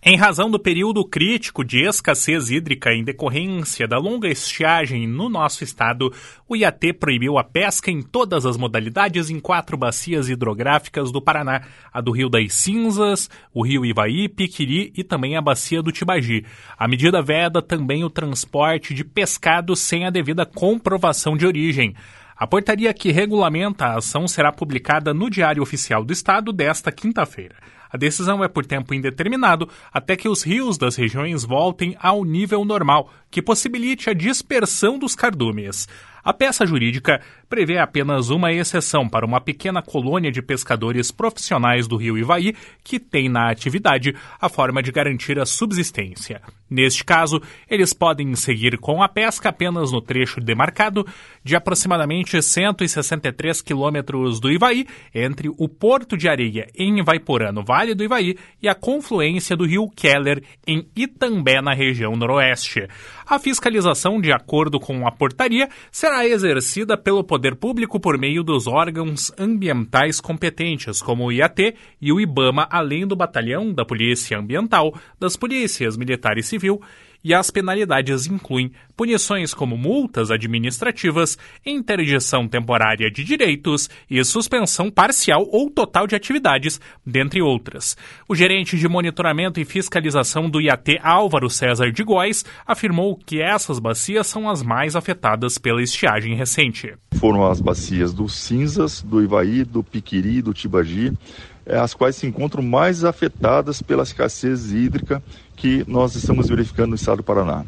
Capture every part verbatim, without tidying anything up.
Em razão do período crítico de escassez hídrica em decorrência da longa estiagem no nosso estado, o I A T proibiu a pesca em todas as modalidades em quatro bacias hidrográficas do Paraná, a do Rio das Cinzas, o Rio Ivaí, Piquiri e também a bacia do Tibagi. A medida veda também o transporte de pescado sem a devida comprovação de origem. A portaria que regulamenta a ação será publicada no Diário Oficial do Estado desta quinta-feira. A decisão é por tempo indeterminado até que os rios das regiões voltem ao nível normal, que possibilite a dispersão dos cardumes. A peça jurídica prevê apenas uma exceção para uma pequena colônia de pescadores profissionais do Rio Ivaí que tem na atividade a forma de garantir a subsistência. Neste caso, eles podem seguir com a pesca apenas no trecho demarcado de aproximadamente cento e sessenta e três quilômetros do Ivaí, entre o Porto de Areia, em Ivaiporã, no Vale do Ivaí, e a confluência do Rio Keller, em Itambé, na região noroeste. A fiscalização, de acordo com a portaria, será exercida pelo poder público por meio dos órgãos ambientais competentes, como o I A T e o IBAMA, além do Batalhão da Polícia Ambiental, das Polícias Militar e Civil, e as penalidades incluem punições como multas administrativas, interdição temporária de direitos e suspensão parcial ou total de atividades, dentre outras. O gerente de monitoramento e fiscalização do I A T, Álvaro César de Góes, afirmou que essas bacias são as mais afetadas pela estiagem recente. Foram as bacias do Cinzas, do Ivaí, do Piquiri, do Tibagi, as quais se encontram mais afetadas pela escassez hídrica que nós estamos verificando no estado do Paraná.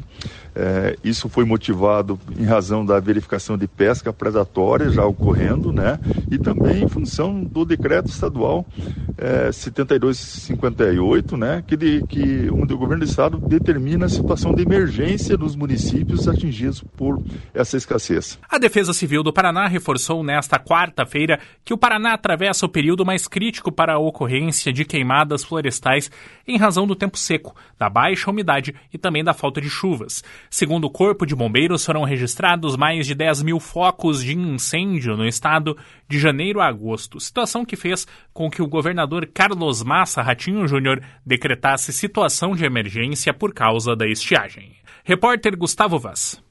É, isso foi motivado em razão da verificação de pesca predatória já ocorrendo, né? E também em função do decreto estadual é, setenta e dois cinquenta e oito, né? Que, de, que onde o governo do estado determina a situação de emergência dos municípios atingidos por essa escassez. A Defesa Civil do Paraná reforçou nesta quarta-feira que o Paraná atravessa o período mais crítico para a ocorrência de queimadas florestais em razão do tempo seco, da baixa umidade e também da falta de chuvas. Segundo o Corpo de Bombeiros, foram registrados mais de dez mil focos de incêndio no estado de janeiro a agosto, situação que fez com que o governador Carlos Massa Ratinho Júnior decretasse situação de emergência por causa da estiagem. Repórter Gustavo Vaz.